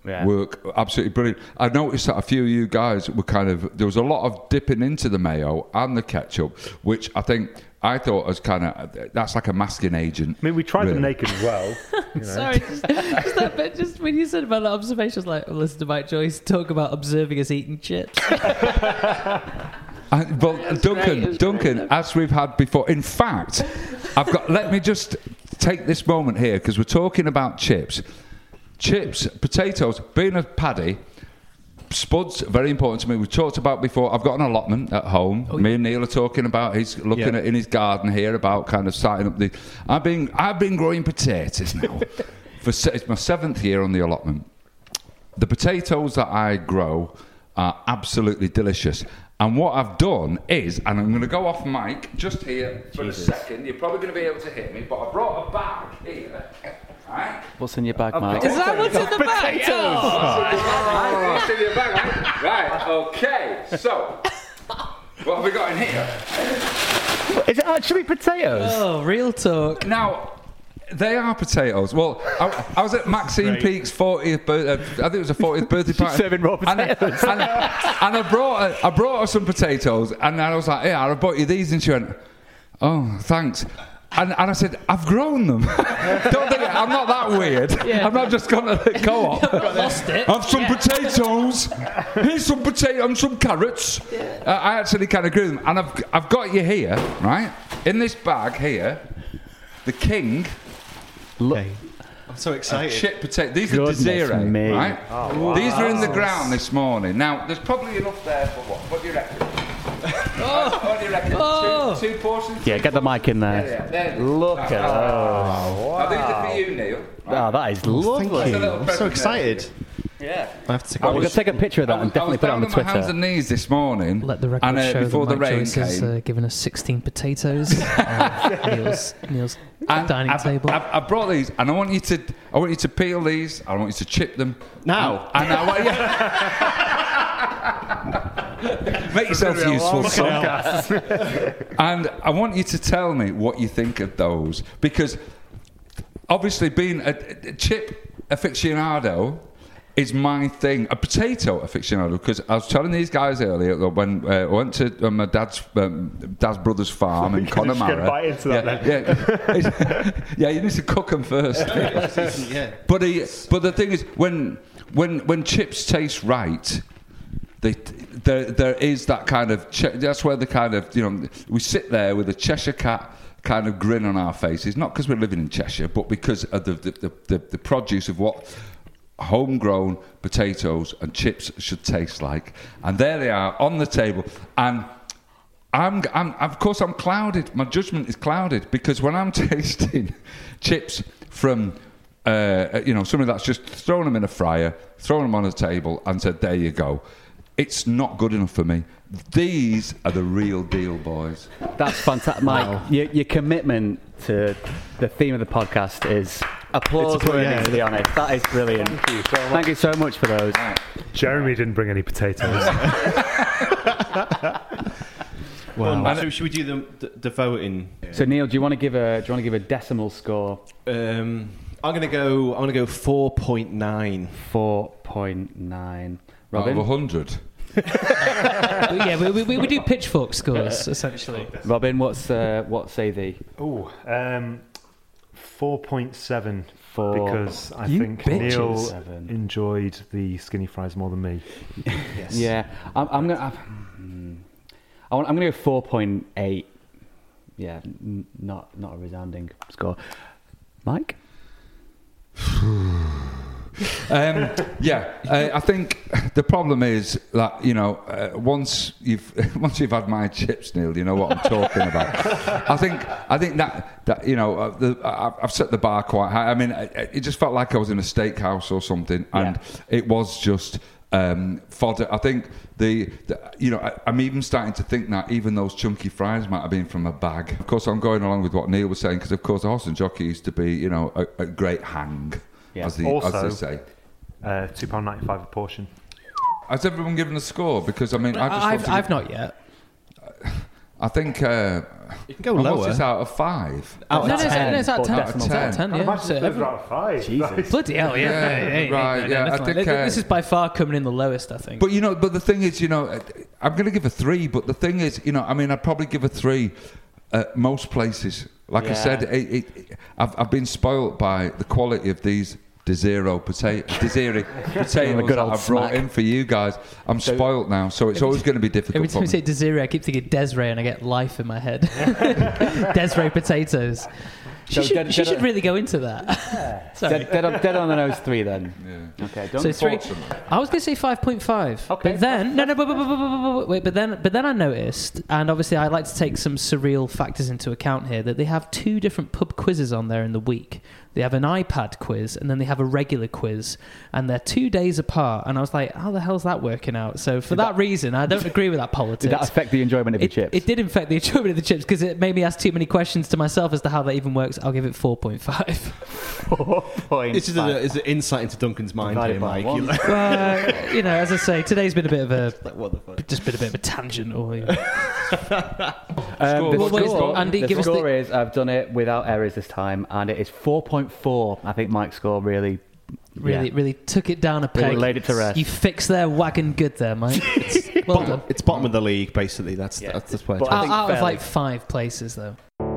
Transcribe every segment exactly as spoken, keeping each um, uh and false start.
Yeah. work absolutely brilliant. I noticed that a few of you guys were kind of, there was a lot of dipping into the mayo and the ketchup, which I think I thought was kind of, that's like a masking agent. I mean, we tried Really? them naked as well. You know. Sorry, just, just that bit, just when you said about that observation, I was like, oh, listen to Mike Joyce talk about observing us eating chips. I, well, Duncan, great, Duncan, great. as we've had before, in fact, I've got, let me just take this moment here, because we're talking about chips. Chips, potatoes, being a paddy, spuds, very important to me. We've talked about before, I've got an allotment at home. Oh, me and Neil are talking about, he's looking Yeah. at in his garden here about kind of starting up the, I've been, I've been growing potatoes now. For se- It's my seventh year on the allotment. The potatoes that I grow are absolutely delicious. And what I've done is, and I'm going to go off mic just here for Jesus. a second. You're probably going to be able to hear me, but I brought a bag here. Right? What's in your bag, Mike? Is that what's in the bag? Oh, what's in your bag, right? Right, okay. So, what have we got in here? Is it actually potatoes? Oh, real talk. Now, they are potatoes. Well, I, I was at Maxine Peake's fortieth birthday. I think it was a fortieth birthday party. serving raw And, potatoes. and, and I brought her, I brought her some potatoes, and I was like, "Yeah, I bought you these," and she went, "Oh, thanks." And, and I said, "I've grown them." Don't think I'm not that weird. Yeah. I'm not just going to go up. Lost it. Have some potatoes. Here's some potato and some carrots. Uh, I actually kind of grew them, and I've I've got you here, right? In this bag here, the king. Okay. I'm so Uh, excited. chip potato. These Goodness are Desiree, me. right? These are in the ground this morning. Now, there's probably enough there for what? What do you reckon? Uh, what do you reckon? Oh. Two, two portions? Yeah, get the mic in There, there. there, there. Look at that. Now, these are for you, Neil. Right? Oh, that is lovely. Thank you. little I'm so present excited. Yeah. I have to take Oh, a we're going to take a picture of that I and was, I definitely was put it down on the on my hands Twitter. and knees this morning. Let the record and, uh, show before that the Mike rain Joyce has came. uh, given us sixteen potatoes on Neil's, Neil's And dining I've, table. I've, I've brought these, and I want you to, I want you to peel these. I want you to chip them Now? And, and I want you. Make yourself useful, son. And I want you to tell me what you think of those, because obviously being a, a chip aficionado is my thing. A potato aficionado, because I was telling these guys earlier that when uh, I went to uh, my dad's um, dad's brother's farm in Just gonna Connemara. bite into that yeah, yeah, yeah, you need to cook them first. Yeah. But he, but the thing is, when when when chips taste right, they, there there is that kind of che- that's where the kind of, you know, we sit there with a Cheshire cat kind of grin on our faces, not because we're living in Cheshire, but because of the the, the, the, the produce of what homegrown potatoes and chips should taste like. And there they are on the table, and I'm, I'm of course I'm clouded. My judgment is clouded, because when I'm tasting chips from uh, you know, somebody that's just thrown them in a fryer, thrown them on a table and said, "There you go," it's not good enough for me. These are the real deal, boys. That's fantastic, Mike. Your, your commitment to the theme of the podcast is applause It's a- worthy, yeah. to be honest. That is brilliant. Thank you so much. Thank you so much for those. Jeremy didn't bring any potatoes. Wow. So should we do the, the, the voting? So Neil, do you want to give a do you want to give a decimal score? Um, I'm gonna go. I'm gonna go four point nine. Four point nine. Out of Robin. a hundred. yeah, we, we, we do pitchfork scores, essentially. Robin, what's uh, what say thee? Oh, um, four point seven. Four. Because I You think bitches. Neil Seven. enjoyed the skinny fries more than me. Yes. Yeah, I'm, I'm gonna. I'm, I want, I'm gonna go four point eight. Yeah, n- not not a resounding score. Mike. Um, yeah, uh, I think the problem is that, you know, uh, once you've once you've had my chips, Neil, you know what I'm talking about. I think I think that that you know, uh, the, I, I've set the bar quite high. I mean, it, it just felt like I was in a steakhouse or something, and Yeah. it was just um, fodder. I think the, the you know, I, I'm even starting to think that even those chunky fries might have been from a bag. Of course, I'm going along with what Neil was saying, because of course, the horse and jockey used to be, you know, a, a great hang. Yeah. As, the, Also- as they say. Uh, two pound ninety-five a portion. Has everyone given a score? Because I mean, I just I've, want to I've give- not yet. I think uh, You can go And lower. what's this out of five? Out no, of no, it's, ten. no, it's out of ten. Out of It's out of ten. ten, I yeah. imagine So those every- are out of five. Jesus. Bloody hell, yeah. Yeah, Hey, hey, right, no, yeah, no, I nothing think, like that. uh, This is by far coming in the lowest, I think. But you know, but the thing is, you know, I'm going to give a three. But the thing is, you know, I mean, I'd probably give a three at most places. Like I Yeah. said, it, it, I've, I've been spoilt by the quality of these DeZero potato, DeZero potatoes good that old I've brought smack. in for you guys. I'm spoilt now, so it's always going to be difficult Every for time me. you say Desiree, I keep thinking Desiree and I get life in my head. Desiree potatoes. She, So should, dead- she dead should on- really go into that. Sorry. Dead, dead, on, dead on the nose three then. Yeah. Okay, don't So three. Unfortunately. I was going to say five point five. Okay. But then no no but, but, but, but, but, but, wait but then but then I noticed, and obviously I like to take some surreal factors into account here, that they have two different pub quizzes on there in the week. They have an iPad quiz and then they have a regular quiz, and they're two days apart. And I was like, how the hell's that working out? So for that, that- reason, I don't agree with that politics. Did that affect the enjoyment of it, your chips? it did affect the enjoyment of the chips because it made me ask too many questions to myself as to how that even works. I'll give it four point five. Four point This is five. an insight into Duncan's mind Divided here, by Mike. one. You're like, Well, you know, as I say, today's been a bit of a like, what the fuck? just been a bit of a tangent. Or you know. Um, the What- what is score, it? Andy, the give us score the- is I've done it without errors this time, and it is four point four. I think Mike's score really, Really, yeah, really took it down a peg. really laid it to rest. You fixed their wagon good there, Mike. It's, well done. It's bottom of the league, basically. That's Yeah. that's, that's where But it's I Out, think out of fairly- like five places, though.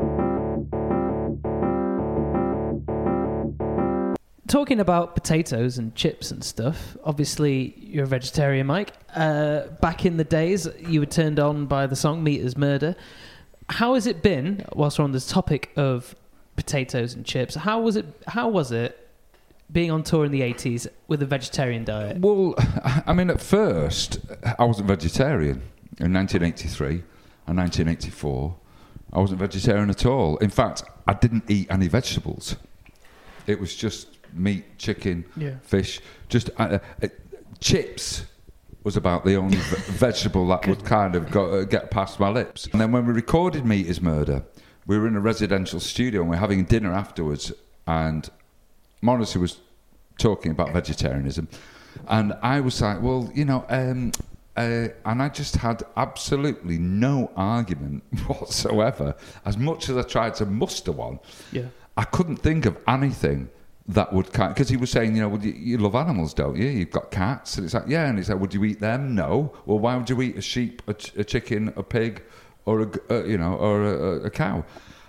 Talking about potatoes and chips and stuff, obviously you're a vegetarian, Mike. Uh, back in the days, you were turned on by the song Meat is Murder. How has it been, whilst we're on this topic of potatoes and chips, how was it, how was it being on tour in the eighties with a vegetarian diet? Well, I mean, at first, I wasn't vegetarian. In nineteen eighty-three and nineteen eighty-four, I wasn't vegetarian at all. In fact, I didn't eat any vegetables. It was just meat, chicken, Yeah. fish. Just uh, uh, chips was about the only v- vegetable that would kind of go, uh, get past my lips. And then when we recorded Meat is Murder, we were in a residential studio and we were having dinner afterwards, and Morrissey was talking about vegetarianism, and I was like, well, you know, um, uh, and I just had absolutely no argument whatsoever. As much as I tried to muster one, Yeah. I couldn't think of anything that would kind, because he was saying, you know, well, you, you love animals, don't you? You've got cats, and it's like, yeah, and he's like, would you eat them? No. Well, why would you eat a sheep, a, ch- a chicken, a pig, or a, g- uh, you know, or a, a cow?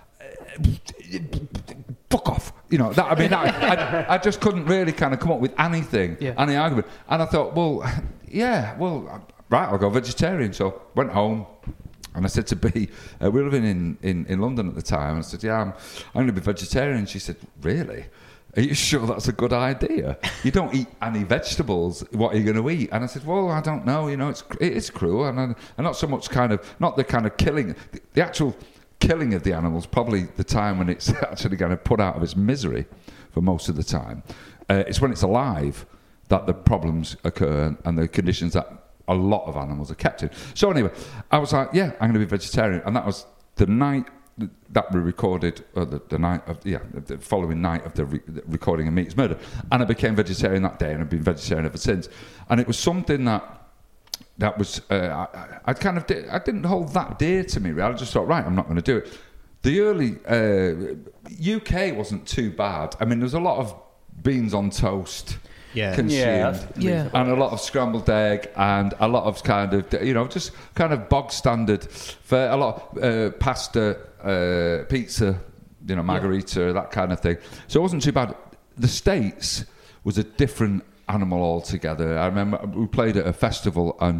Fuck off, you know. That, I mean, that, I, I just couldn't really kind of come up with anything, Yeah. any argument, and I thought, well, yeah, well, right, I'll go vegetarian. So went home. And I said to B, uh, we were living in, in, in London at the time, and I said, yeah, I'm, I'm going to be vegetarian. And she said, really? Are you sure that's a good idea? You don't eat any vegetables. What are you going to eat? And I said, well, I don't know. You know, it's it is cruel, and, I, and not so much kind of not the kind of killing, the, the actual killing of the animals. Probably the time when it's actually going to put out of its misery for most of the time. Uh, it's when it's alive that the problems occur and the conditions that a lot of animals are kept in. So anyway, I was like, yeah, I'm going to be vegetarian, and that was the night that we recorded, or the, the night of, yeah, the following night of the, re- the recording of Meat is Murder, and I became vegetarian that day, and I've been vegetarian ever since. And it was something that that was, uh, I, I kind of, did, I didn't hold that dear to me. Really. I just thought, right, I'm not going to do it. The early uh, U K wasn't too bad. I mean, there was a lot of beans on toast. Yeah. Consumed, Yeah, that's Yeah. reasonable. and a lot of scrambled egg, and a lot of kind of, you know, just kind of bog standard for a lot of uh, pasta, uh, pizza, you know, margarita, that kind of thing. So it wasn't too bad. The States was a different animal altogether. I remember we played at a festival, and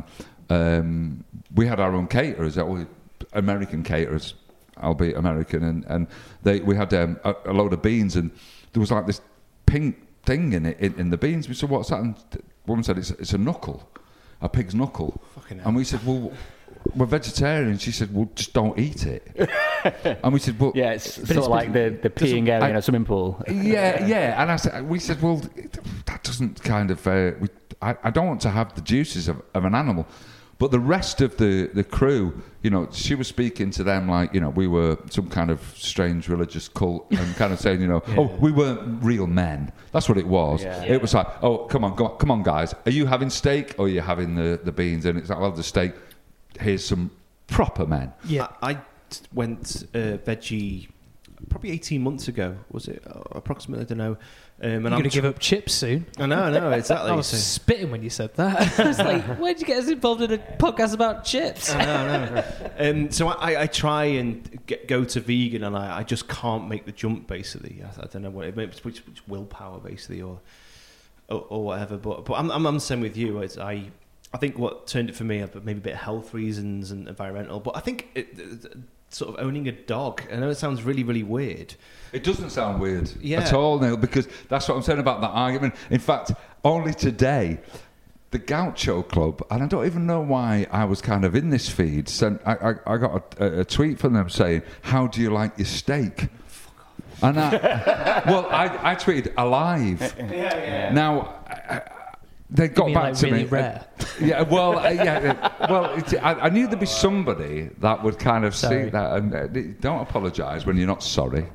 um, we had our own caterers, American caterers, albeit American, and, and they we had um, a, a load of beans, and there was like this pink thing in it in, in the beans. We said, what's that? And the woman said, it's, it's a knuckle, a pig's knuckle. Fucking hell. And we said, well, we're vegetarian. She said, well, just don't eat it. And we said, well, Yeah, it's sort it's- of like the, the peeing area I- in a swimming pool. yeah, yeah. And I said, we said, well, that doesn't kind of. Uh, we, I, I don't want to have the juices of, of an animal. But the rest of the, the crew, you know, she was speaking to them like, you know, we were some kind of strange religious cult, and kind of saying, you know, oh, we weren't real men. That's what it was. Yeah. It was like, oh, come on, go on, come on, guys. Are you having steak or are you having the, the beans? And it's like, well, the steak, here's some proper men. Yeah. I, I t- went uh, veggie probably eighteen months ago, was it? Uh, approximately, I don't know. Um, and You're I'm going to tr- give up chips soon. I know, I know, exactly. I was So- spitting when you said that. I was like, why'd you get us involved in a podcast about chips? I know, I know. Um, so I, I try and get, go to vegan, and I, I just can't make the jump. Basically, I, I don't know what it means, which, which willpower, basically, or or, or whatever. But but I'm, I'm I'm the same with you. It's, I I think what turned it for me, maybe a bit of health reasons and environmental. But I think it, it, sort of owning a dog. I know it sounds really really weird. It doesn't sound weird Yeah. at all, Neil, because that's what I'm saying about that argument. In fact, only today, the Gaucho Club, and I don't even know why I was kind of in this feed, sent, I, I, I got a, a tweet from them saying, "How do you like your steak?" And I, well, I, I tweeted alive. Yeah, yeah. Now, I, they got mean, back like, to really me. rare? Uh, yeah, well, uh, yeah, uh, well, it, I, I knew there'd be somebody that would kind of Sorry. see that, and uh, don't apologise when you're not sorry.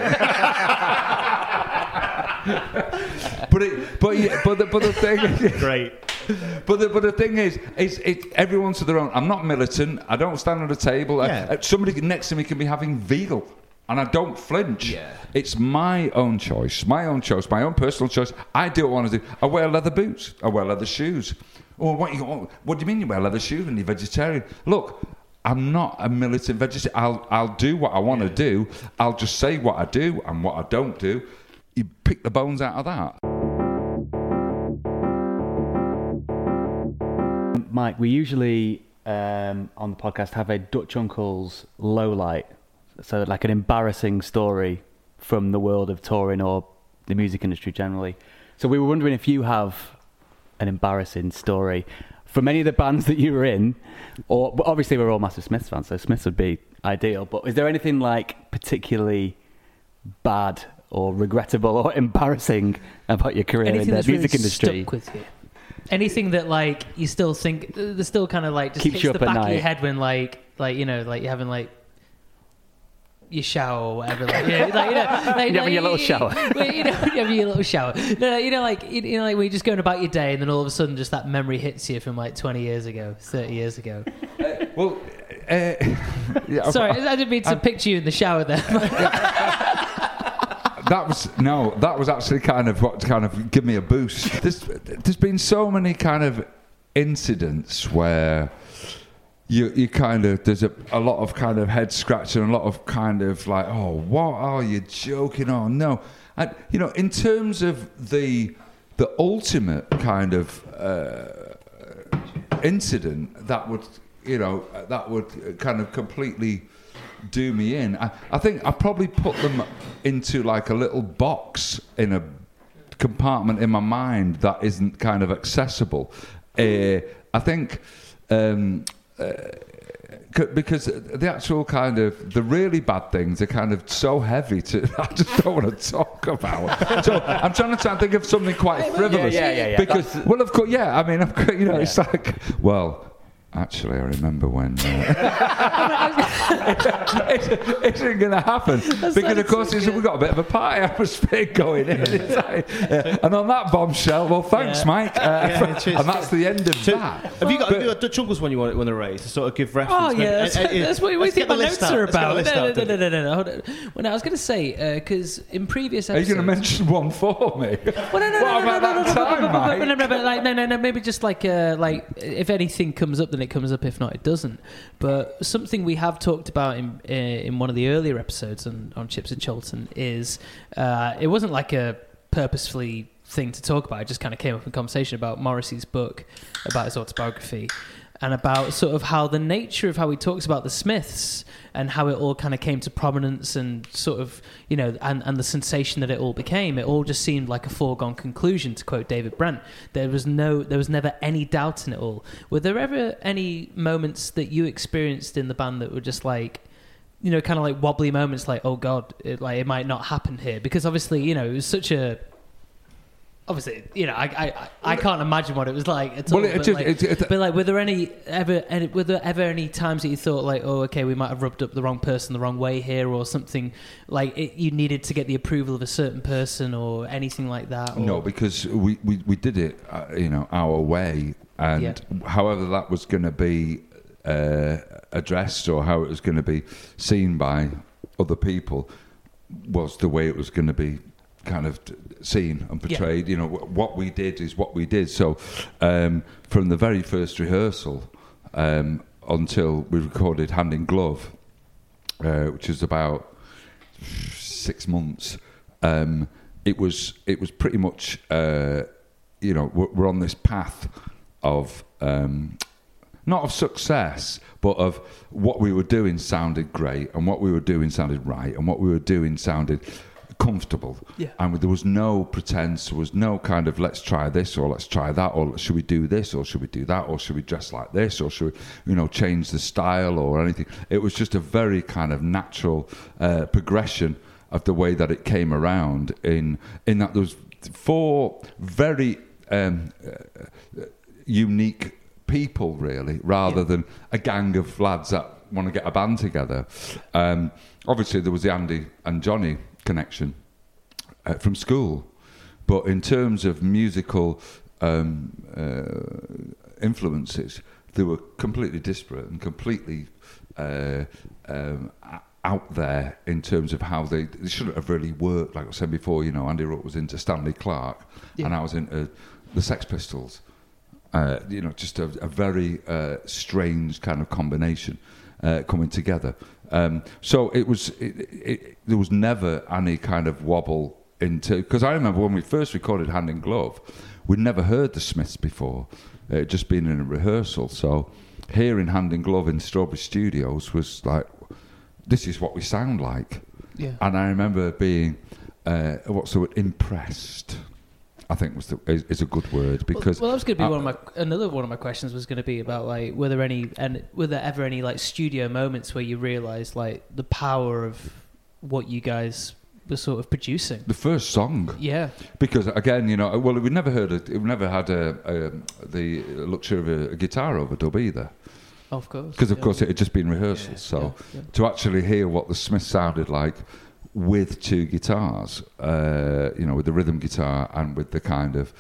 but it, but yeah, but the, but the thing, Great. but the, but the thing is, is it everyone's to their own. I'm not militant. I don't stand on a table. Yeah. Uh, somebody next to me can be having veal. And I don't flinch. Yeah. It's my own choice, my own choice, my own personal choice. I do what I want to do. I wear leather boots. I wear leather shoes. Well, what, you, what do you mean you wear leather shoes and you're vegetarian? Look, I'm not a militant vegetarian. I'll, I'll do what I want to Yeah. do. I'll just say what I do and what I don't do. You pick the bones out of that. Mike, we usually um, on the podcast have a Dutch Uncle's lowlight, so like an embarrassing story from the world of touring or the music industry generally. So we were wondering if you have an embarrassing story from any of the bands that you were in, or but obviously we're all massive Smiths fans, so Smiths would be ideal. But is there anything like particularly bad or regrettable or embarrassing about your career Anything in the that's music really industry? stuck with you? Anything that like you still think there's still kind of like just Keeps hits you the up at back of your night. head when like like you know like you're having like your shower or whatever, like, you know, like, you know, like, You're having your little you- shower. well, you know, you're having your little shower. No, no, you know, like you you know, like we're just going about your day, and then all of a sudden, just that memory hits you from like twenty years ago, thirty years ago. Well, uh, yeah, Sorry, I- I didn't mean to picture you in the shower there. That was no. That was actually kind of what kind of give me a boost. There's there's been so many kind of incidents where you you kind of there's a, a lot of kind of head scratching, a lot of kind of like, oh, what are you joking? Oh no, and you know, in terms of the the ultimate kind of uh, incident that would you know that would kind of completely do me in. I, I think I probably put them into like a little box in a compartment in my mind that isn't kind of accessible. Uh, I think um, uh, c- because the actual kind of the really bad things are kind of so heavy to I just don't want to talk about. So I'm trying to try and think of something quite frivolous. yeah, yeah, yeah. Because That's- well, of course, yeah. I mean, of course, you know, Yeah. it's like well. Actually, I remember when uh, it, it isn't going to happen because, of course, it's, we've got a bit of a party atmosphere going in. It's like, yeah. And on that bombshell, well, thanks, Yeah. Mike, uh, Yeah, cheers. and that's the end of So, that. have you got, But- have you got Dutch Uncles when you want, want to raise to sort of give reference? Oh Maybe- yeah, that's, uh, uh, that's what we let's think get my the list notes out. are Let's get the about. list No, out, no, no, Dylan. no, no, no, hold on. Well, no, I was going to say because in previous Are you episodes, going to mention one for me? Well, no, no, What no, no, about no, no, that no, time, no, no, Mike? no, no, but like, no, no, no, maybe just like, uh, like if anything comes up, then it comes up. If not, it doesn't. But something we have talked about in uh, in one of the earlier episodes on, on Chips and Cholton is uh, it wasn't like a purposefully thing to talk about. It just kind of came up in conversation about Morrissey's book, about his autobiography, and about sort of how the nature of how he talks about the Smiths and how it all kind of came to prominence and sort of, you know, and, and the sensation that it all became. It all just seemed like a foregone conclusion, to quote David Brent. There was no, there was never any doubt in it all. Were there ever any moments that you experienced in the band that were just like, you know, kind of like wobbly moments, like, oh God, it, like it might not happen here? Because obviously, you know, it was such a, obviously, you know, I I, I can't imagine what it was like at all. Well, it but, just- like, it- it- but like, were there any ever any, were there ever any times that you thought like, oh, okay, we might have rubbed up the wrong person the wrong way here, or something like it, you needed to get the approval of a certain person or anything like that? Or, No, because we, we, we did it, uh, you know, our way, and Yeah. however that was going to be uh, addressed or how it was going to be seen by other people was the way it was going to be kind of seen and portrayed. Yeah. You know, what we did is what we did. So um, from the very first rehearsal um, until we recorded Hand in Glove, uh, which was about six months, um, it was it was pretty much, uh, you know, we're, we're on this path of um, not of success, but of what we were doing sounded great, and what we were doing sounded right, and what we were doing sounded comfortable. Yeah. And there was no pretense, there was no kind of let's try this or let's try that, or should we do this or should we do that, or should we dress like this, or should we, you know, change the style or anything. It was just a very kind of natural uh, progression of the way that it came around, in in that there was four very um, uh, unique people, really, rather yeah. than a gang of lads that want to get a band together. Um, obviously, there was the Andy and Johnny connection uh, from school, but in terms of musical um, uh, influences, they were completely disparate and completely uh, um, out there in terms of how they, they shouldn't have really worked. Like I said before, you know, Andy Rutt was into Stanley Clarke, yeah. and I was into the Sex Pistols. Uh, you know, just a, a very uh, strange kind of combination uh, coming together. Um, so it was, it, it, there was never any kind of wobble into, because I remember when we first recorded Hand in Glove, we'd never heard the Smiths before. It had just been in a rehearsal. So hearing Hand in Glove in Strawberry Studios was like, this is what we sound like. Yeah. And I remember being, uh, what's the word, impressed. I think was the, is, is a good word, because well, well that was going to be uh, one of my another one of my questions was going to be about, like, were there any and were there ever any like studio moments where you realised like the power of what you guys were sort of producing? The first song, yeah, because again, you know, well, we never heard it. We never had a, a, the luxury of a, a guitar overdub either. Of course, because of yeah. course it had just been rehearsals. Yeah, so yeah, yeah. to actually hear what the Smiths sounded like with two guitars, uh, you know, with the rhythm guitar and with the kind of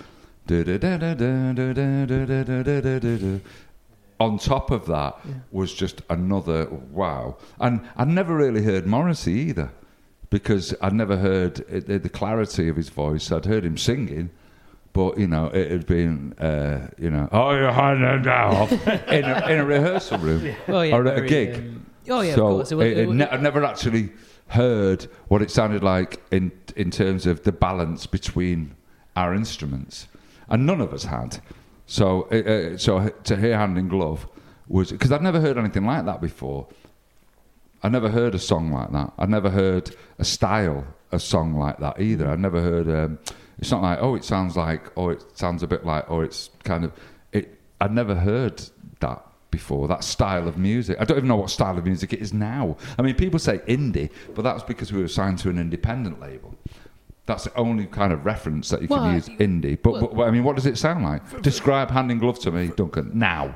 on top of that yeah. was just another wow. And I'd never really heard Morrissey either, because I'd never heard it, the clarity of his voice. I'd heard him singing, but, you know, it had been, uh, you know, oh, you're hiding now in a, in a rehearsal room yeah. Oh, yeah, or at very, a gig. Um, oh yeah, so of course. It was, it, it, it, ne- I never actually heard what it sounded like in in terms of the balance between our instruments, and none of us had. So, uh, so to hear Hand in Glove was, because I'd never heard anything like that before. I never heard a song like that. I'd never heard a style, a song like that either. I'd never heard. Um, it's not like, oh, it sounds like, or it sounds a bit like, or it's kind of. It. I'd never heard that before, that style of music. I don't even know what style of music it is now. I mean, people say indie, but that's because we were signed to an independent label. That's the only kind of reference that you can well, use, indie. But, well, but, I mean, what does it sound like? Describe Hand in Glove to me, Duncan, now.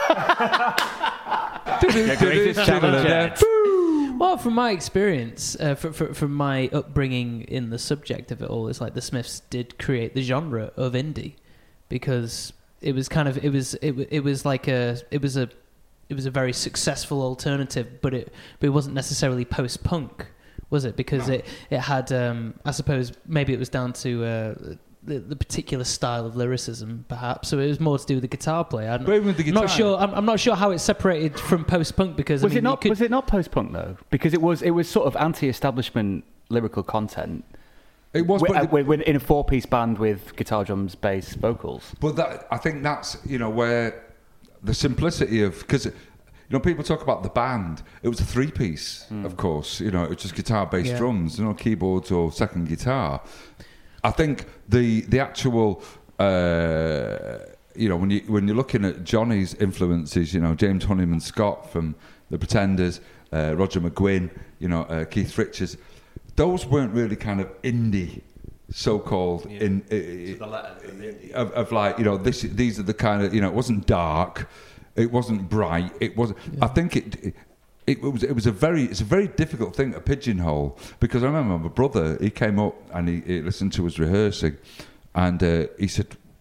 Well, from my experience, uh, from, from, from my upbringing in the subject of it all, it's like the Smiths did create the genre of indie, because it was kind of it was it, it was like a it was a it was a very successful alternative, but it but it wasn't necessarily post punk, was it? Because it it had um, I suppose maybe it was down to uh, the, the particular style of lyricism, perhaps. So it was more to do with the guitar play. I'm, But even with the guitar, I'm not sure. I'm, I'm not sure how it's separated from post punk, because was I mean, it not could, was it not post punk though? Because it was it was sort of anti-establishment lyrical content. It was, We're, but we're, we're in a four-piece band with guitar, drums, bass, vocals. But that, I think that's, you know, where the simplicity of, because, you know, people talk about the band. It was a three-piece, mm. of course. You know, it was just guitar, bass, yeah. drums, no keyboards or second guitar. I think the the actual, uh, you know, when you when you're looking at Johnny's influences, you know, James Honeyman Scott from The Pretenders, uh, Roger McGuinn, you know, uh, Keith Richards. Those weren't really kind of indie, so-called yeah. in uh, so the letter, the of, of like, you know, this these are the kind of, you know, it wasn't dark, it wasn't bright, it wasn't. Yeah. I think it, it it was it was a very it's a very difficult thing to pigeonhole, because I remember my brother, he came up and he, he listened to us rehearsing, and uh, he said,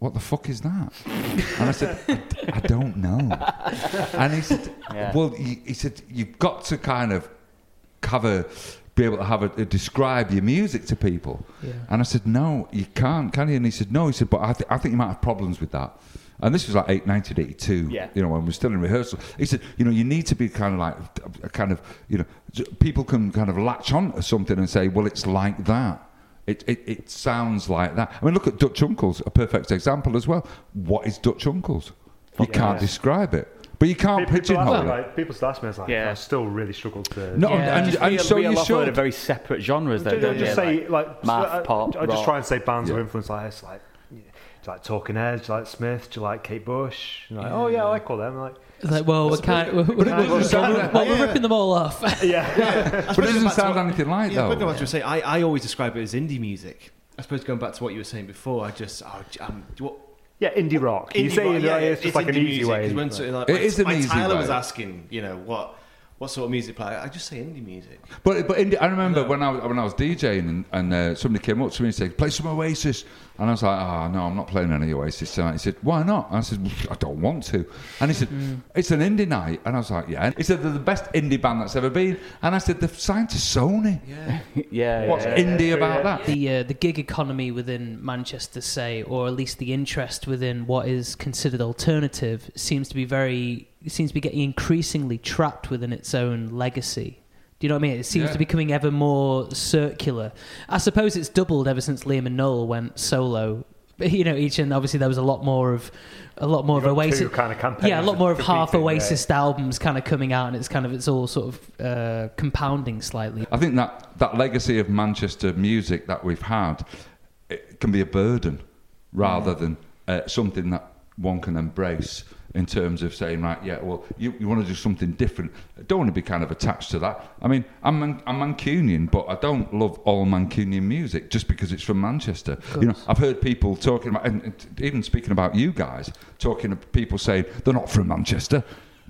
what the fuck is that? And I said, I, I don't know. And he said, Yeah. well, he, he said, you've got to kind of have a, be able to have a, a describe your music to people. Yeah. And I said, no, you can't, can you? And he said, no. He said, but I, th- I think you might have problems with that. And this was like eight, nineteen eighty-two, Yeah. you know, when we were still in rehearsal. He said, you know, you need to be kind of like, a kind of, you know, people can kind of latch on to something and say, well, it's like that. It, it it sounds like that. I mean, look at Dutch Uncles, a perfect example as well. What is Dutch Uncles? You Yeah. can't describe it. But you can't People, pigeonhole ask me, it. like, people still ask me, I was like, Yeah. I still really struggle to... No, Yeah. and, Just and real, so real you off a load should. of very separate genres, though, Just, don't just you? say, like, math, I, pop, I just rock. try and say bands Yeah. of influence like this, like, do you like Talking Heads, do you like Smith, do you like Kate Bush? And like, oh yeah, I like all them. I'm like, It's like, well, we can't. We're, we're, doesn't we're, sound we're, like- well, we're yeah. ripping them all off. yeah. But it doesn't sound anything like Yeah, but though. going back to say, I, I always describe it as indie music. I suppose going back to what you were saying before, I just, oh, um, what, Yeah, indie rock. you indie say rock, indie yeah, rock, it's just like an indie easy music, way. 'cause when sort of like, It when- is an when easy Tyler way. was asking, you know, what what sort of music play, I just say indie music. But but indie, I remember No. when I was, when I was DJing and, and uh, somebody came up to me and said, "Play some Oasis," and I was like, "Oh no, I'm not playing any Oasis tonight." He said, "Why not?" And I said, "I don't want to." And he said, "It's an indie night," and I was like, "Yeah." And he said, "They're the best indie band that's ever been," and I said, "They've signed to Sony." Yeah. yeah, What's yeah. indie about that? The uh, the gig economy within Manchester, say, or at least the interest within what is considered alternative, seems to be very seems to be getting increasingly trapped within its own legacy. Do you know what I mean? It seems Yeah. to be becoming ever more circular. I suppose it's doubled ever since Liam and Noel went solo. You know, each and obviously there was a lot more of a lot more You've of got Oasis. two kind of campaigns Yeah, a lot more of half competing, yeah. Oasis albums kind of coming out, and it's kind of it's all sort of uh, compounding slightly. I think that, that legacy of Manchester music that we've had, it can be a burden rather than uh, something that one can embrace in terms of saying, right, yeah, well, you, you want to do something different. I don't want to be kind of attached to that. I mean, I'm, Man- I'm Mancunian, but I don't love all Mancunian music just because it's from Manchester. You know, I've heard people talking about, and and even speaking about you guys, talking to people saying, they're not from Manchester.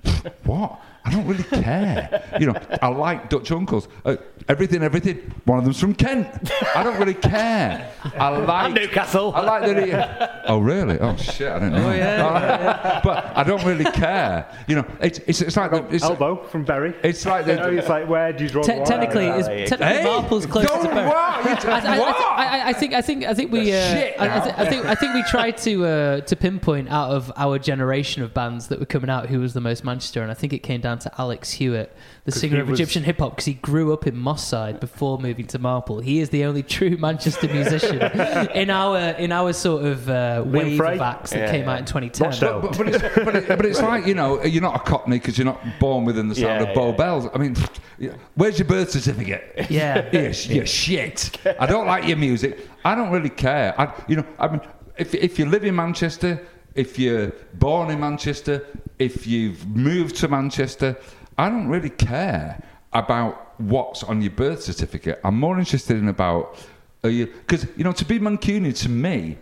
What? I don't really care. You know, I like Dutch Uncles. Uh, everything, everything. One of them's from Kent. I don't really care. I like And Newcastle. I like that. He, oh really? Oh shit! I don't know. Oh, yeah. But I don't really care. You know, it's it's, it's like the, it's, Elbow from Berry. it's like You know, the. it's like, where do you draw Te- the line? technically, Right, it's right. technically Hey, Marple's closer don't to Bury. what? You I, t- I, what? I, I, I think I think I think we uh, Shit I, I, now. th- I think I think we tried to uh, to pinpoint out of our generation of bands that were coming out who was the most Manchester, and I think it came down to Alex Hewitt, the 'Cause singer he of was- Egyptian hip hop, because he grew up in Moss Side before moving to Marple. He is the only true Manchester musician in our in our sort of uh, Liam wave Frey? of acts that Yeah, came yeah. out in twenty ten. Rochdale. But, but, it's, but, it, but it's like, you know, you're not a Cockney because you're not born within the sound Yeah, of Bow yeah. Bells. I mean, where's your birth certificate? Yeah. Yes, you shit. I don't like your music. I don't really care. I, you know, I mean, if if you live in Manchester, if you're born in Manchester, if you've moved to Manchester, I don't really care about what's on your birth certificate. I'm more interested in about, because you know, to be Mancunian to me,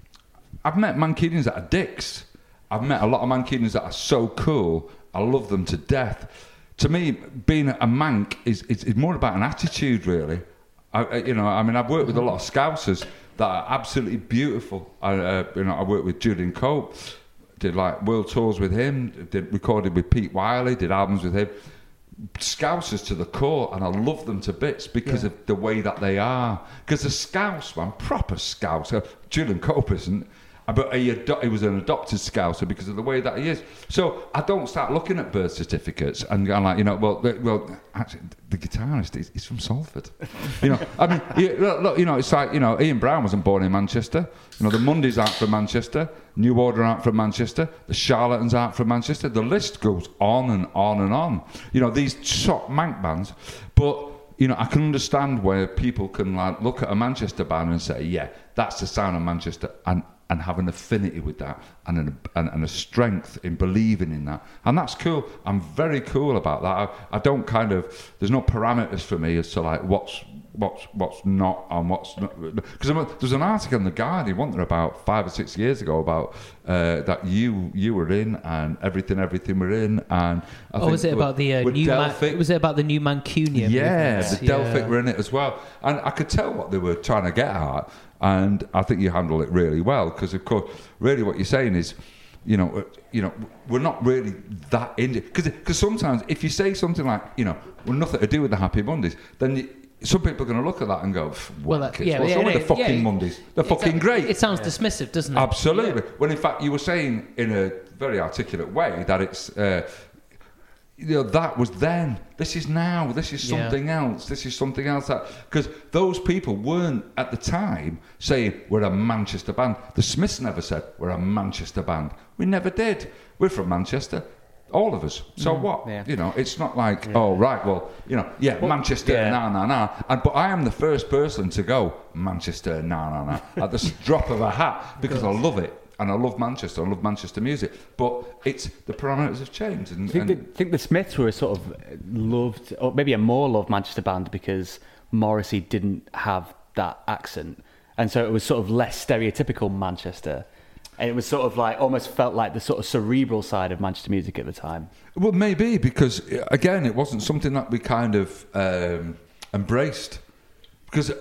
I've met Mancunians that are dicks. I've met a lot of Mancunians that are so cool. I love them to death. To me, being a Manc is, is, is more about an attitude, really. I, I- you know, I mean, I've worked with a lot of Scousers that are absolutely beautiful. I, uh, you know, I worked with Julian Cope, did like world tours with him, did recorded with Pete Wiley, did albums with him. Scousers to the core, and I love them to bits because of the way that they are. Because the Scouse, man, proper Scouser. Julian Cope isn't, but he, ado- he was an adopted Scouser because of the way that he is. So I don't start looking at birth certificates and going like, you know, well, the- well, actually, the guitarist is he's from Salford. You know, I mean, you, look, look, you know, it's like, you know, Ian Brown wasn't born in Manchester. You know, the Mondays aren't from Manchester. New Order aren't from Manchester. The Charlatans aren't from Manchester. The list goes on and on and on. You know, these top Manc bands, but. You know, I can understand where people can like look at a Manchester band and say, yeah, that's the sound of Manchester, and, and have an affinity with that and, an, and, and a strength in believing in that. And that's cool. I'm very cool about that. I, I don't kind of, there's no parameters for me as to like what's what's what's not and what's not. Because there's an article in The Guardian, wasn't there, about five or six years ago about uh, that you you were in and everything, everything were in. And I Oh, think was it about the uh, with new? Man- Delphic- was it about the new Mancunian? yeah, movement? the Delphic were in it as well, and I could tell what they were trying to get at. and I think you handle it really well because, of course, really what you're saying is, you know, uh, you know, we're not really that into because because sometimes if you say something like, you know, well, nothing to do with the Happy Mondays, then you, some people are going to look at that and go, well, that, yeah, what's yeah, wrong yeah, with the fucking yeah, Mondays? They're fucking exactly. great. It sounds dismissive, doesn't it? Absolutely. Yeah. When in fact you were saying in a very articulate way that it's. Uh, You know, that was then. This is now. This is something yeah. else. This is something else. Because those people weren't at the time saying we're a Manchester band. The Smiths never said we're a Manchester band. We never did. We're from Manchester, all of us. So mm, what? Yeah. You know, it's not like yeah. oh right, well, you know, yeah, well, Manchester, yeah. nah, nah, nah. And but I am the first person to go Manchester, nah, nah, nah, at the drop of a hat because I love it. And I love Manchester, I love Manchester music, but it's the parameters have changed. And, I think, and the, think the Smiths were a sort of loved, or maybe a more loved Manchester band because Morrissey didn't have that accent, and so it was sort of less stereotypical Manchester, and it was sort of like almost felt like the sort of cerebral side of Manchester music at the time. Well, maybe because again, it wasn't something that we kind of um, embraced because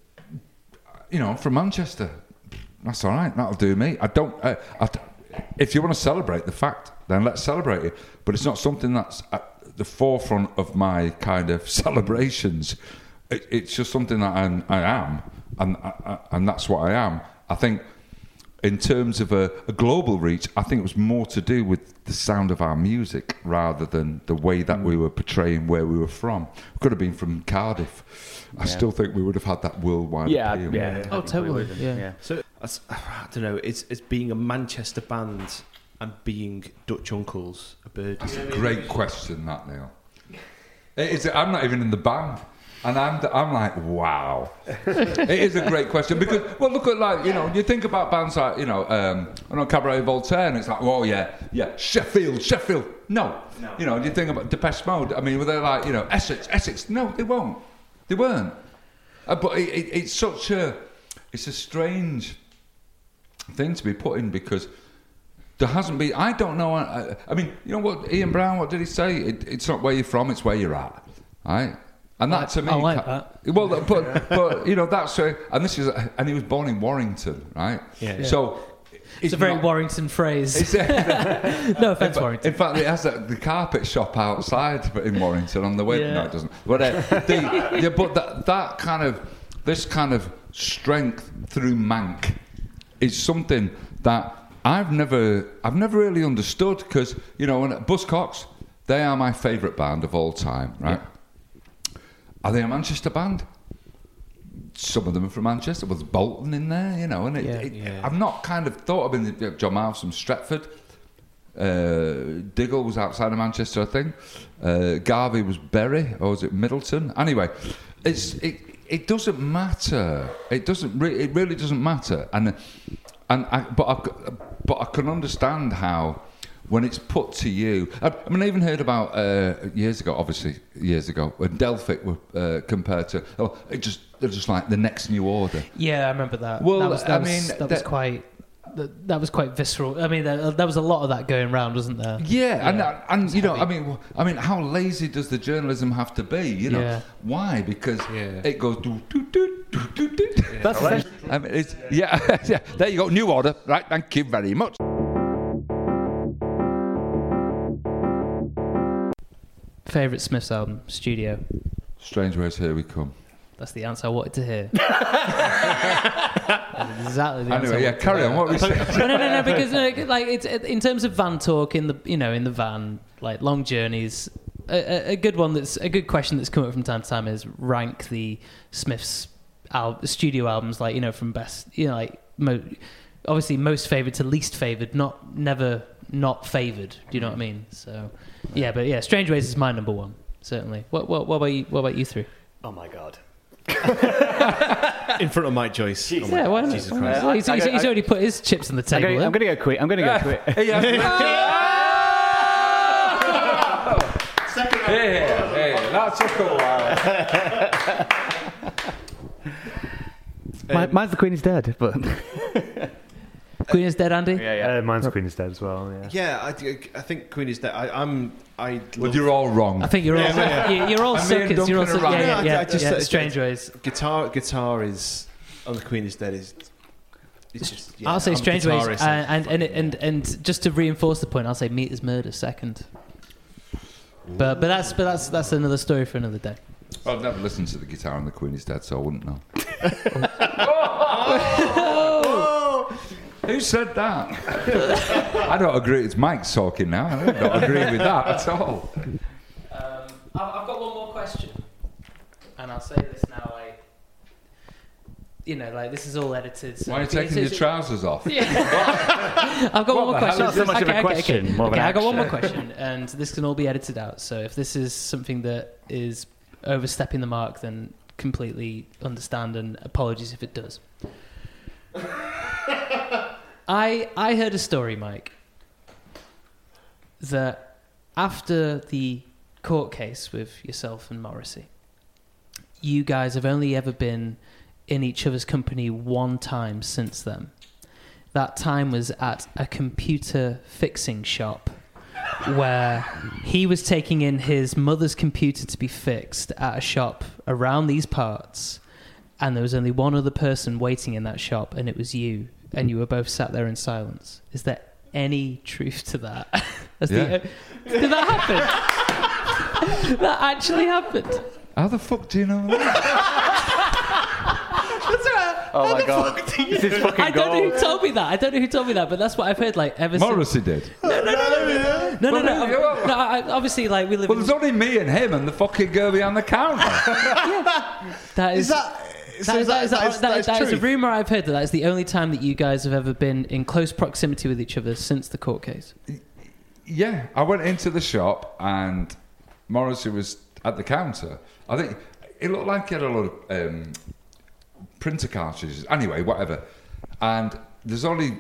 you know, from Manchester. That's all right. That'll do me. I don't. Uh, I, if you want to celebrate the fact, then let's celebrate it. But it's not something that's at the forefront of my kind of celebrations. It, it's just something that I'm, I am, and I, and that's what I am. I think, in terms of a, a global reach, I think it was more to do with the sound of our music rather than the way that we were portraying where we were from. We could have been from Cardiff. I yeah. still think we would have had that worldwide yeah, appeal. Yeah, yeah. Oh, totally. Yeah. yeah. So I don't know. It's it's being a Manchester band and being Dutch Uncles a bird. That's a great question, that Neil. It is, I'm not even in the band, and I'm I'm like, wow. It is a great question because well, look at like you know, you think about bands like you know, um, I know Cabaret Voltaire, and it's like, oh yeah, yeah, Sheffield, Sheffield. No, no. You know, you think about Depeche Mode. I mean, were they like you know, Essex, Essex? No, they won't. They weren't. Uh, but it, it, it's such a, it's a strange thing to be put in because there hasn't been. I don't know. I, I mean, you know what? Ian Brown. What did he say? It, it's not where you're from. It's where you're at. Right. And that I, to me. I like that. Well, but but you know that's uh, and this is and he was born in Warrington, right? Yeah. yeah. So. It's, it's a very not, Warrington phrase. It's a, no offence, in, Warrington. In fact, it has a, the carpet shop outside in Warrington on the way. Yeah. No, it doesn't. But uh, the, yeah, but that, that kind of this kind of strength through Manc is something that I've never I've never really understood because you know when Buzzcocks, they are my favourite band of all time, right? Yeah. Are they a Manchester band? Some of them are from Manchester. Well, there's Bolton in there, you know. And it, yeah, it, yeah. I've not kind of thought of it. John Miles from Stretford. Uh, Diggle was outside of Manchester, I think. Uh, Garvey was Bury, or was it Middleton? Anyway, it's it. It doesn't matter. It doesn't. Re- it really doesn't matter. And and I, but I, but I can understand how. When it's put to you, I, I mean, I even heard about uh, years ago, obviously years ago, when Delphic were uh, compared to, oh, it just they're just like the next new order. Yeah, I remember that. Well, that was, that I was, mean, that, that was quite. That, that was quite visceral. I mean, there, there was a lot of that going around, wasn't there? Yeah, yeah. and and you know, heavy. I mean, I mean, how lazy does the journalism have to be? You know, yeah. why? Because yeah. it goes do do do do do do. Yeah. That's right. I mean, it's, yeah, yeah. There you go, new order. Right, thank you very much. Favourite Smiths album, studio? Strange Ways, Here We Come. That's the answer I wanted to hear. Exactly the answer. Anyway, yeah, carry on. What were we saying? no, no, no, no, because uh, like it's in terms of van talk in the you know in the van, like long journeys. A, a good one that's a good question that's come up from time to time is rank the Smiths al- studio albums, like you know from best, you know, like mo- obviously most favoured to least favoured, not never not favoured. Do you know what I mean? So. Yeah, but yeah, Strange Ways is my number one, certainly. What what, what about you? What about you three? Oh my god! In front of Mike Joyce. Oh yeah, why not? Jesus Christ! Well, he's, he's, he's already put his chips on the table. I'm going to go quick. I'm going to go quick. Second hey, hey, that took a while. um, Mine's The Queen Is Dead, but. Queen Is Dead, Andy? Yeah, yeah. Uh, mine's Queen Is Dead as well, yeah. Yeah, I, I think Queen Is Dead. I, I'm... I well, you're all wrong. I think you're all... Yeah, yeah. You're all I suckers. You're all suckers. Yeah, yeah, yeah. I just, yeah, uh, Strange Ways. Guitar, guitar is... on the Queen is Dead is. It's just, yeah, I'll say I'm Strange Ways, guitarist uh, and and, and and just to reinforce the point, I'll say Meat is Murder second. But but that's but that's that's another story for another day. I've never listened to the guitar on the Queen is Dead, so I wouldn't know. Who said that? I don't agree. It's Mike's talking now. I don't agree with that at all. Um, I've, I've got one more question, and I'll say this now, like, you know, like this is all edited. So Why are you taking your trousers off? Yeah. I've got What one more the hell question. is Not so much okay, of a okay, question, okay. more of an okay, I got one more action. question, and this can all be edited out. So if this is something that is overstepping the mark, then completely understand and apologies if it does. I I heard a story, Mike, that after the court case with yourself and Morrissey, you guys have only ever been in each other's company one time since then. That time was at a computer fixing shop where he was taking in his mother's computer to be fixed at a shop around these parts, and there was only one other person waiting in that shop, and it was you, and you were both sat there in silence. Is there any truth to that? Has Yeah. the, did that happen? That actually happened. How the fuck do you know that? Oh my god, this is fucking I don't know gold. who told me that. I don't know who told me that, but that's what I've heard. Like ever Morrissey did. since. No, no, no, no, no, no. Well, no, well- no I, obviously, like we live. Well, in, there's only me and him and the fucking girl behind the counter. that is. Is that? That so is, that, is, that, is- that, is that is a truth? rumor I've heard that that is the only time that you guys have ever been in close proximity with each other since the court case. Yeah, I went into the shop and Morrissey was at the counter. I think it looked like he had a lot of um, printer cartridges. Anyway, whatever. And there's only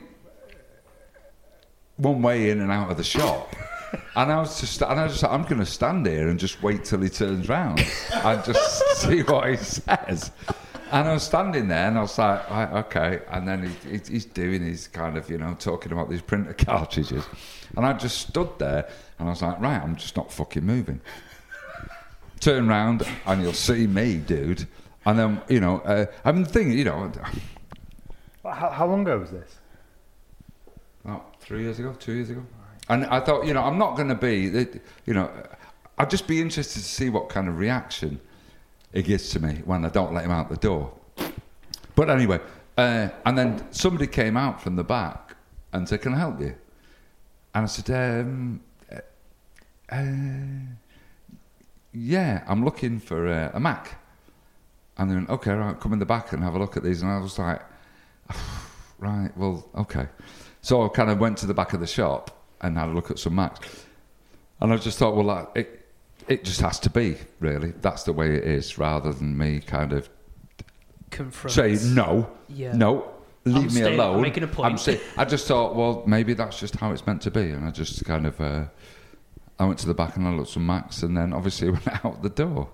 one way in and out of the shop. And I was just, and I was just like, I'm going to stand here and just wait till he turns round and just see what he says. And I was standing there and I was like, right, okay. And then he, he, he's doing his kind of, you know, talking about these printer cartridges. And I just stood there and I was like, right, I'm just not fucking moving. Turn round and you'll see me, dude. And then, you know, uh, I mean, the thing, you know, How, how long ago was this? about three years ago, two years ago. And I thought, you know, I'm not going to be, you know, I'd just be interested to see what kind of reaction he gives to me when I don't let him out the door. But anyway, uh, and then somebody came out from the back and said, can I help you? And I said, um, uh, uh, yeah, I'm looking for uh, a Mac. And they went, okay, right, come in the back and have a look at these. And I was like, right, well, okay. So I kind of went to the back of the shop and had a look at some Macs. And I just thought, well, like, it it just has to be, really. That's the way it is, rather than me kind of Confront. say, no, Yeah. no, leave I'm me staying- I'm alone. making a point. I'm say, I just thought, well, maybe that's just how it's meant to be. And I just kind of, uh, I went to the back and I looked at some Macs and then obviously went out the door.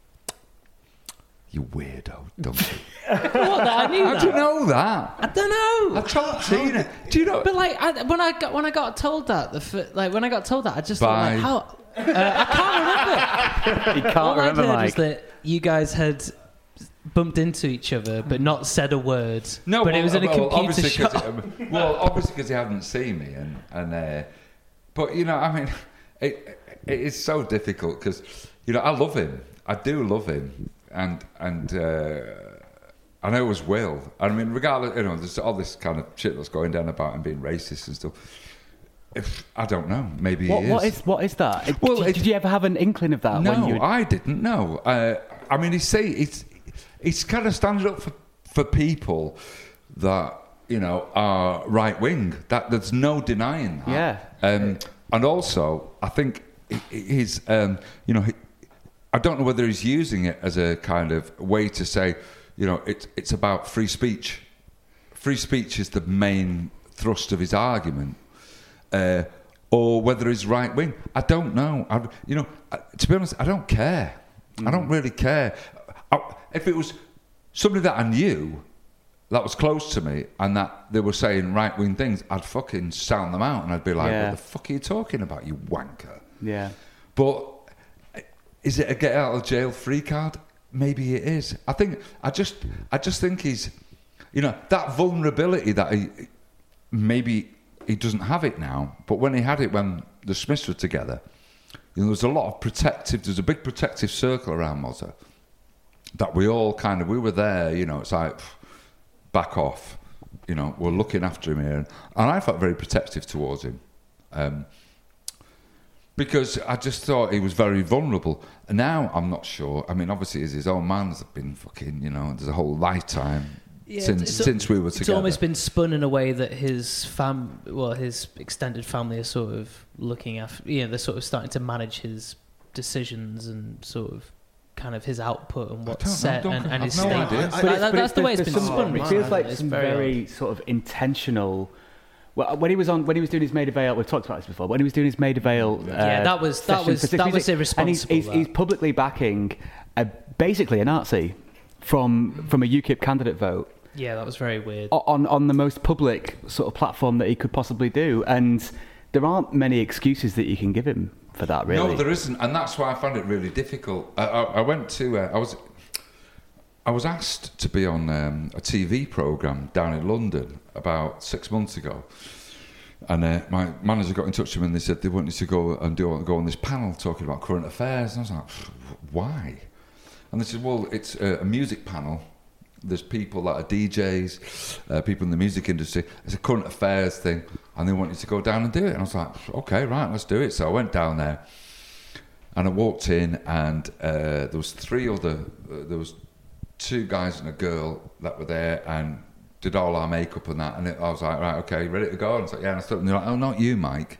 You weirdo, don't you? What? That I knew How that. do you know that? I don't know. I told Tina. Do you know? But like I, when I got when I got told that, the f- like when I got told that, I just Bye. thought like how uh, I can't remember. You can't All I'd remember, heard Mike. was that you guys had bumped into each other, but not said a word. No, but well, it was in a well, computer obviously 'cause shop. It, well, obviously because he hadn't seen me, and and uh, but you know, I mean, it it is so difficult because you know I love him, I do love him, and and uh, I always will. I mean, regardless, you know, there's all this kind of shit that's going down about him being racist and stuff. If I don't know, maybe What, he is. what is what is that? It- Well, did, it- did you ever have an inkling of that? No, when you I didn't know. Uh, I mean, he's say it's it's kind of standing up for for people that you know are right wing. That there's no denying that. Yeah. Um, and also, I think he- he's um, you know he, I don't know whether he's using it as a kind of way to say you know it's it's about free speech. Free speech is the main thrust of his argument. Uh, or whether he's right wing, I don't know. I, you know, I, to be honest, I don't care. Mm. I don't really care. I, if it was somebody that I knew that was close to me and that they were saying right wing things, I'd fucking sound them out and I'd be like, Yeah. "What the fuck are you talking about, you wanker?" yeah. But is it a get out of jail free card? Maybe it is. I think I just I just think he's you know, that vulnerability that he maybe he doesn't have it now, but when he had it when the Smiths were together, you know, there was a lot of protective. There's a big protective circle around Mozza that we all kind of we were there. You know, it's like back off. You know, we're looking after him here, and, and I felt very protective towards him. Um, Because I just thought he was very vulnerable. And now I'm not sure. I mean, obviously, his own man's been fucking, you know, there's a whole lifetime Yeah, since it's- since we were It's together. almost been spun in a way that his fam, well, his extended family are sort of looking after. You know, they're sort of starting to manage his decisions and sort of kind of his output and what's don't know, set don't- and, and I've his no statement. idea. But But that- it's- but that's the way it's there's been some- spun. It right? feels like It's some very very odd. sort of intentional. Well, when he was on, when he was doing his Maida Vale, we've talked about this before. When he was doing his Maida Vale, uh, Yeah, that was- that session was- for six that music, was irresponsible, And he's, he's, that. he's publicly backing a, basically a Nazi from from a UKIP candidate vote Yeah, that was very weird. on on the most public sort of platform that he could possibly do, and there aren't many excuses that you can give him for that. Really, No, there isn't, and that's why I found it really difficult. I, I, I went to, uh, I was, I was asked to be on um, a T V program down in London about six months ago, and uh, my manager got in touch with me and they said they wanted to go and do go on this panel talking about current affairs, and I was like, why? And they said, well, it's a, a music panel. There's people that are D Js, uh, people in the music industry. It's a current affairs thing, and they wanted to go down and do it. And I was like, okay, right, let's do it. So I went down there, and I walked in, and uh, there was three other, uh, there was two guys and a girl that were there, and did all our makeup and that. And it, I was like, right, okay, ready to go? And I was like, yeah. And I started, and they're like, oh, not you, Mike.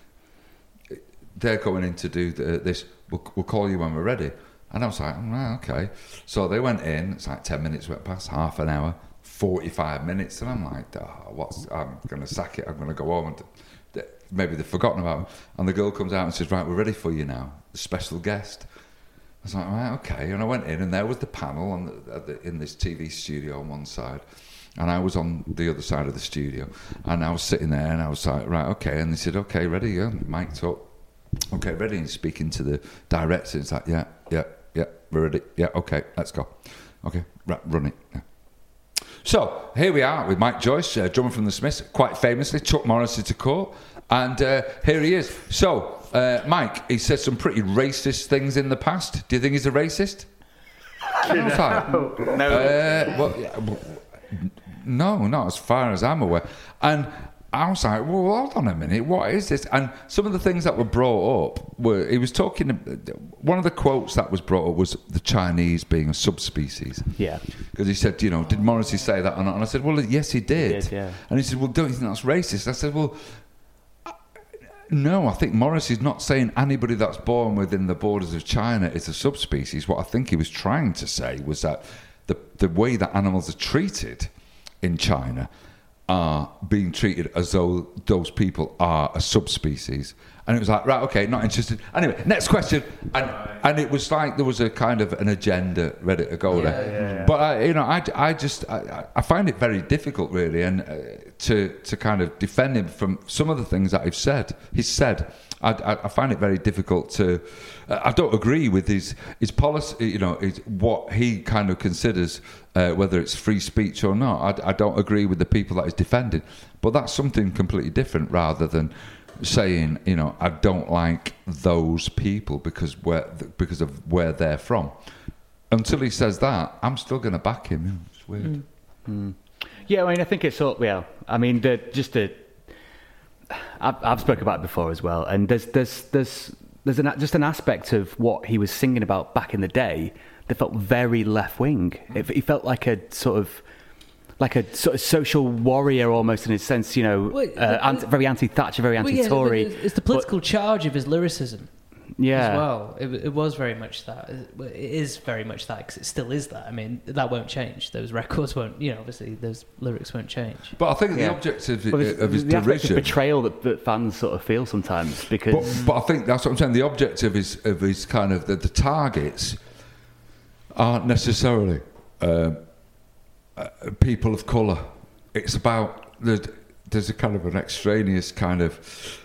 They're going in to do the, this. We'll, we'll call you when we're ready. And I was like, oh, right, okay. So they went in. It's like ten minutes went past, half an hour, forty-five minutes. And I'm like, oh, what's, I'm going to sack it. I'm going to go home. And th- maybe they've forgotten about it. And the girl comes out and says, right, we're ready for you now. The special guest. I was like, right, okay. And I went in, and there was the panel on the, at the, in this T V studio on one side. And I was on the other side of the studio. And I was sitting there, and I was like, right, okay. And they said, okay, ready? Yeah, mic'd up. Okay, ready? And speaking to the director. It's like, yeah, yeah, yeah, we're ready. Yeah, okay, let's go. Okay, right, run it. Yeah. So, here we are with Mike Joyce, uh, drummer from the Smiths, quite famously, took Morrissey to court. And uh, here he is. So, uh, Mike, he said some pretty racist things in the past. Do you think he's a racist? And I was like, no. uh, well, yeah, well, no, not as far as I'm aware. And I was like, well, hold on a minute, what is this? And some of the things that were brought up were, he was talking, one of the quotes that was brought up was the Chinese being a subspecies. Yeah. Because he said, you know, did Morrissey say that or not? And I said, well, yes, he did. He did, yeah. And he said, well, don't you think that's racist? I said, well, no, I think Morrissey's not saying anybody that's born within the borders of China is a subspecies. What I think he was trying to say was that the the way that animals are treated in China are being treated as though those people are a subspecies. And it was like, right, okay, not interested. Anyway, next question. And and it was like there was a kind of an agenda ready to go Yeah. there. Yeah, yeah. But I, you know, I, I just I, I find it very difficult, really, and uh, to to kind of defend him from some of the things that I've said. He's said. I, I, I find it very difficult to. Uh, I don't agree with his his policy. You know, his, what he kind of considers uh, whether it's free speech or not. I, I don't agree with the people that he's defending. But that's something completely different, rather than saying, you know, I don't like those people because where because of where they're from. Until he says that, I'm still going to back him. It's weird. Mm. Mm. Yeah, I mean, I think it's all, yeah. I mean, the, just the, I've, I've spoken about it before as well, and there's there's there's there's an, just an aspect of what he was singing about back in the day that felt very left wing. It, it felt like a sort of like a sort of social warrior almost in a sense, you know, Well, uh, the- anti, very anti-Thatcher, very Well, yeah, anti-Tory. but it's the political charge of his lyricism yeah. as well. It, it was very much that. It is very much that because it still is that. I mean, that won't change. Those records won't, you know, obviously those lyrics won't change. But I think Yeah. the objective Well, there's- of his the aspect of derision. betrayal that, that fans sort of feel sometimes because But, but I think that's what I'm saying. The objective is of his kind of the, the targets aren't necessarily uh, uh, people of colour. It's about the, there's a kind of an extraneous kind of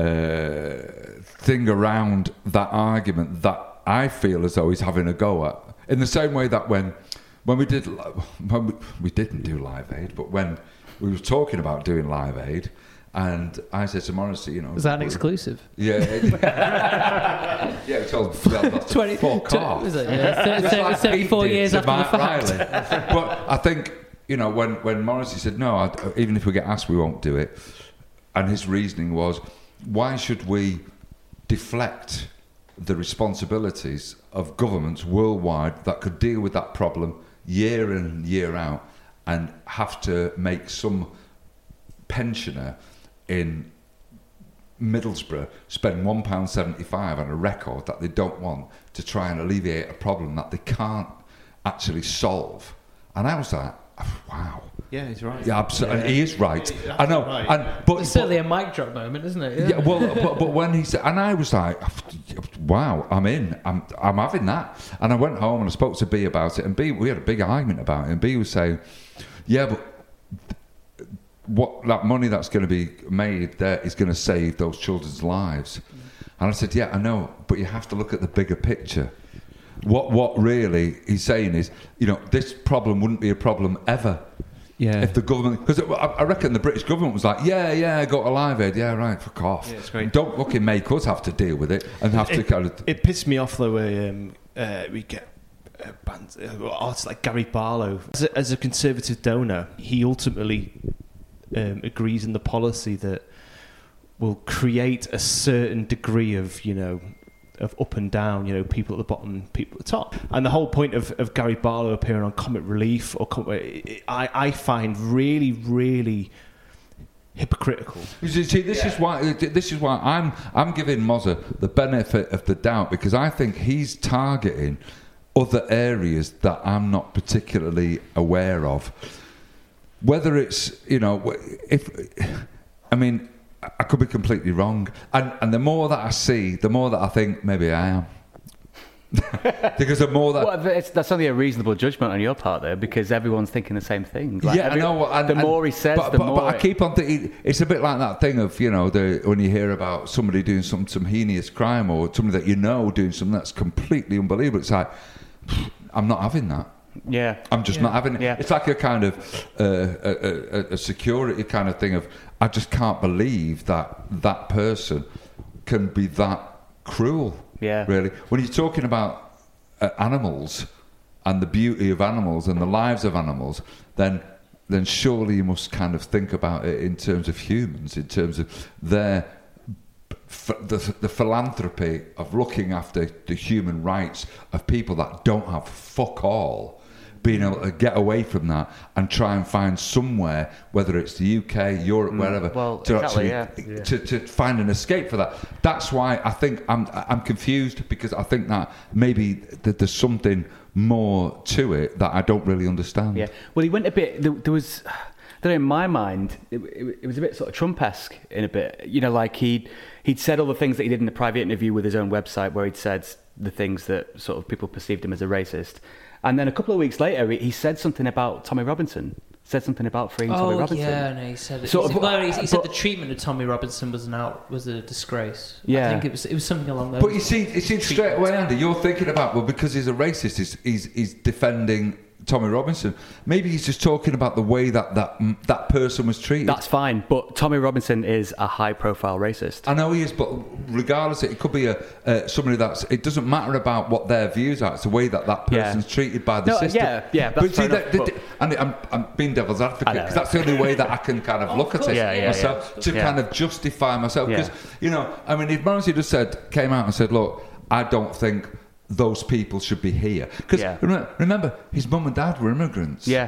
uh, thing around that argument that I feel as though he's having a go at. In the same way that when when we did, when we, we didn't do Live Aid, but when we were talking about doing Live Aid, and I said to Morrissey, you know, Was that an exclusive? Yeah, yeah. We told well, that's twenty, fuck tw- off. was it? Yeah, thirty, Just like thirty-four Pete did years to after the Mark fact. Riley. But I think, you know, when, when Morrissey said, no, I'd, even if we get asked, we won't do it. And his reasoning was, why should we deflect the responsibilities of governments worldwide that could deal with that problem year in and year out and have to make some pensioner in Middlesbrough spend one pound seventy-five on a record that they don't want to try and alleviate a problem that they can't actually solve. And I was like, wow. Yeah, he's right. Yeah, absolutely. Yeah. He is right. Yeah, I know. right. And, but, It's but, certainly a mic drop moment, isn't it? yeah, well, but, but when he said, and I was like, wow, I'm in. I'm I'm having that. And I went home and I spoke to B about it, and B, we had a big argument about it, and B was saying, yeah, but what that money that's going to be made there is going to save those children's lives. And I said, yeah, I know, but you have to look at the bigger picture. What what really he's saying is, you know, this problem wouldn't be a problem ever. Yeah. If the government, because I reckon the British government was like, yeah, yeah, go to Live Aid, yeah, right, fuck off. Yeah, it's great. Don't fucking make us have to deal with it and have it, to kind of. It pissed me off though. Um, uh, we get uh, bands, uh, artists like Gary Barlow as a, as a conservative donor. He ultimately um, agrees in the policy that will create a certain degree of, you know, of up and down, you know, people at the bottom, people at the top. And the whole point of, of Gary Barlow appearing on Comic Relief, or Comic, I, I find really, really hypocritical. You see, this yeah. is why this is why I'm I'm giving Mozza the benefit of the doubt, because I think he's targeting other areas that I'm not particularly aware of. Whether it's, you know, if I mean. I could be completely wrong, and and the more that I see, the more that I think maybe I am. Because the more that well, it's, that's only a reasonable judgment on your part, though, because everyone's thinking the same thing. Like yeah, every, I know. And, the and, more he says, but, the but, more. But I keep on thinking it's a bit like that thing of, you know, the, when you hear about somebody doing some some heinous crime or somebody that you know doing something that's completely unbelievable. It's like, I'm not having that. Yeah, I'm just yeah. not having it. Yeah. It's like a kind of uh, a, a, a security kind of thing of, I just can't believe that that person can be that cruel. Yeah. Really. When you're talking about uh, animals and the beauty of animals and the lives of animals, then then surely you must kind of think about it in terms of humans, in terms of their the, the philanthropy of looking after the human rights of people that don't have fuck all, being able to get away from that and try and find somewhere, whether it's the U K, Europe, mm. wherever, well, to exactly, actually yeah. to, to find an escape for that. That's why I think I'm I'm confused, because I think that maybe that there's something more to it that I don't really understand. Yeah. Well, he went a bit. There, there was. I don't know, in my mind, it, it, it was a bit sort of Trump-esque in a bit. You know, like he'd he'd said all the things that he did in the private interview with his own website, where he'd said the things that sort of people perceived him as a racist. And then a couple of weeks later, he, he said something about Tommy Robinson. Said something about freeing oh, Tommy Robinson. yeah, no, he said it. So, he said, but, well, he, he said but, the treatment of Tommy Robinson was an out was a disgrace. Yeah. I think it was it was something along those. But you see, you see straight away, Andy, you're thinking about, well, because he's a racist, he's he's, he's defending Tommy Robinson. Maybe he's just talking about the way that that that person was treated. That's fine, but Tommy Robinson is a high-profile racist. I know he is, but regardless, it could be a uh, somebody that's. It doesn't matter about what their views are. It's the way that that person's yeah. treated by the no, system. Yeah, yeah, that's but see, enough, that, but... and I'm, I'm being devil's advocate, know, because that's the only way that I can kind of Oh, look of at it yeah, yeah, myself yeah. to yeah. kind of justify myself. Because Yeah. you know, I mean, if Morrissey just said came out and said, "Look, I don't think those people should be here," because Yeah. remember, remember, his mum and dad were immigrants. Yeah.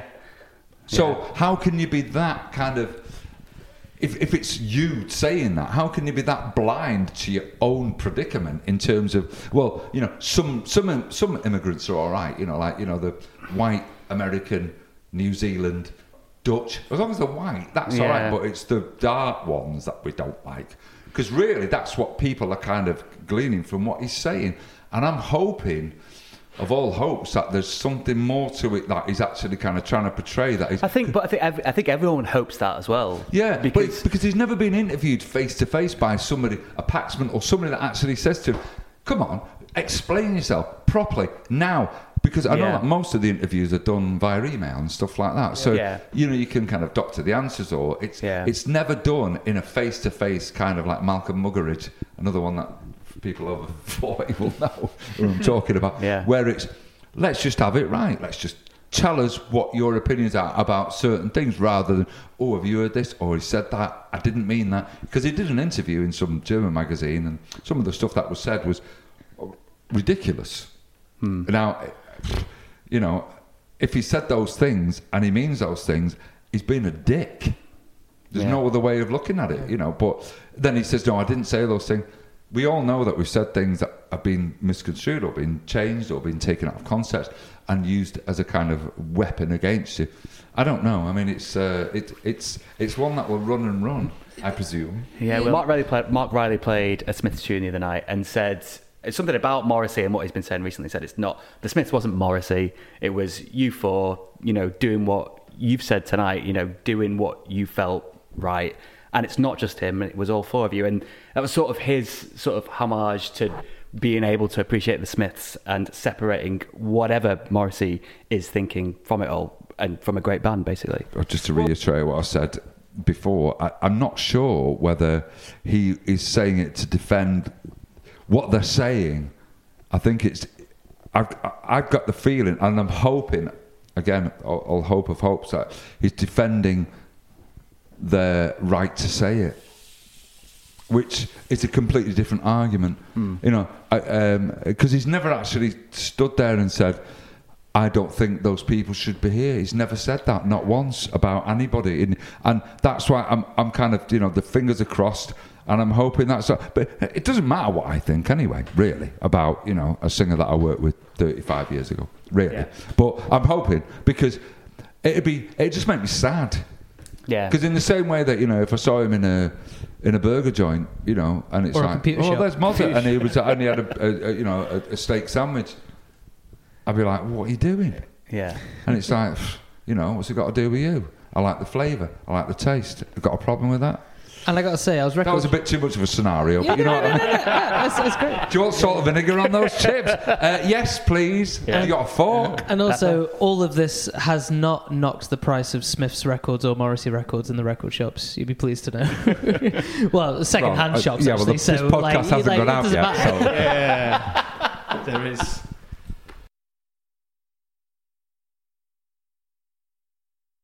So Yeah. how can you be that kind of? If if it's you saying that, how can you be that blind to your own predicament in terms of, well, you know, some some some immigrants are all right, you know, like, you know, the white American, New Zealand, Dutch, as long as they're white, that's Yeah. all right. But it's the dark ones that we don't like, because really that's what people are kind of gleaning from what he's saying. And I'm hoping, of all hopes, that there's something more to it that he's actually kind of trying to portray. That is, I think, but I think ev- I think everyone hopes that as well. yeah, because but because he's never been interviewed face to face by somebody, a Paxman or somebody that actually says to him, "Come on, explain yourself properly now." because I know Yeah. that most of the interviews are done via email and stuff like that. So Yeah. you know you can kind of doctor the answers, or it's Yeah. it's never done in a face-to-face kind of like Malcolm Muggeridge, another one that people over forty will know who I'm talking about. Yeah. Where it's let's just have it right. Let's just tell us what your opinions are about certain things, rather than, oh, have you heard this? Or he said that. I didn't mean that. Because he did an interview in some German magazine, and some of the stuff that was said was ridiculous. Hmm. Now, you know, if he said those things and he means those things, he's been a dick. There's Yeah. no other way of looking at it, you know. But then he says, no, I didn't say those things. We all know that we've said things that have been misconstrued or been changed or been taken out of context and used as a kind of weapon against you. I don't know. I mean, it's uh, it, it's it's one that will run and run, I presume. Yeah, well, Mark Riley played, Mark Riley played a Smiths tune the other night and said it's something about Morrissey and what he's been saying recently. Said it's not the Smiths wasn't Morrissey. It was you four, you know, doing what you've said tonight. You know, doing what you felt right. And it's not just him. It was all four of you, and that was sort of his sort of homage to being able to appreciate the Smiths and separating whatever Morrissey is thinking from it all and from a great band, basically. Just to reiterate what I said before, I, I'm not sure whether he is saying it to defend what they're saying. I think it's. I've, I've got the feeling, and I'm hoping, again, all, all hope of hopes, that he's defending their right to say it, which is a completely different argument. Mm. You know, because um, he's never actually stood there and said, I don't think those people should be here. He's never said that, not once, about anybody. And, and that's why I'm I'm kind of, you know, the fingers are crossed, and I'm hoping that's... But it doesn't matter what I think anyway, really, about, you know, a singer that I worked with thirty-five years ago, really. Yeah. But I'm hoping, because it'd be, it'd just make me sad. Yeah. Because in the same way that, you know, if I saw him in a in a burger joint, you know, and it's or like, a oh, shop. there's Mozart, and he was and he had a, a, a you know a, a steak sandwich, I'd be like, what are you doing? Yeah. And it's like, you know, what's it got to do with you? I like the flavour, I like the taste. I've got a problem with that. And I got to say, I was record- That was a bit too much of a scenario, yeah, but you no, know no, what I no, mean? no, no, that's, that's great. Do you want salt and vinegar on those chips? Uh, yes, please. Yeah. Have you got a fork? And also, all of this has not knocked the price of Smith's records or Morrissey records in the record shops. You'd be pleased to know. Well, second-hand Well, uh, shops, yeah, well, actually. the- so, this podcast like, hasn't like, gone it out doesn't yet, matter. so- Yeah, there is.